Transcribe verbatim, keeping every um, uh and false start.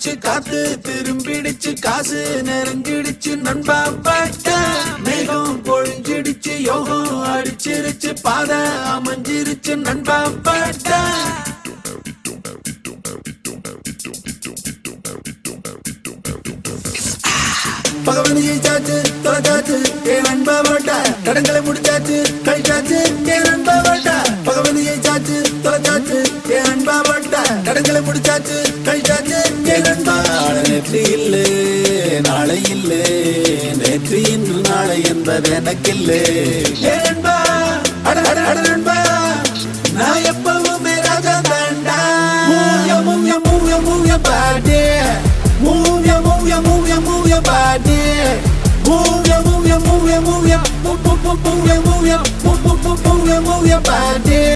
அடிச்சு காத்து திரும்பிடுச்சு காசு நெருங்கிடுச்சு நண்பா பட்ட மேகம் பொழிஞ்சிடுச்சு யோகம் அடிச்சிருச்சு பாதை அமைஞ்சிருச்சு நண்பா பட்ட பகவதியை சாச்சு தொலைச்சாச்சு ஏ நண்பா பட்ட கடன்களை முடிச்சாச்சு கழிச்சாச்சு ஏ நண்பா பட்ட பகவதியை சாச்சு தொலைச்சாச்சு ஏ நண்பா பட்ட கடன்களை முடிச்சாச்சு கழிச்சாச்சு ஏ நண்பா நேற்று இல்லை நாளை இல்லை நேற்று இன்று நாளை என்பது எனக்கு இல்லை ஏ நண்பா அட அட அட நண்பா நான் எப்பவுமே ராஜா தாண்டா மூவ்ய மூவ்ய மூவ்ய மூவ்ய பாடி Move ya, move ya, move ya, move ya body. Move ya, move ya, move ya, move ya, move, move, move, move ya, move ya, move, move, move, move ya, move ya body.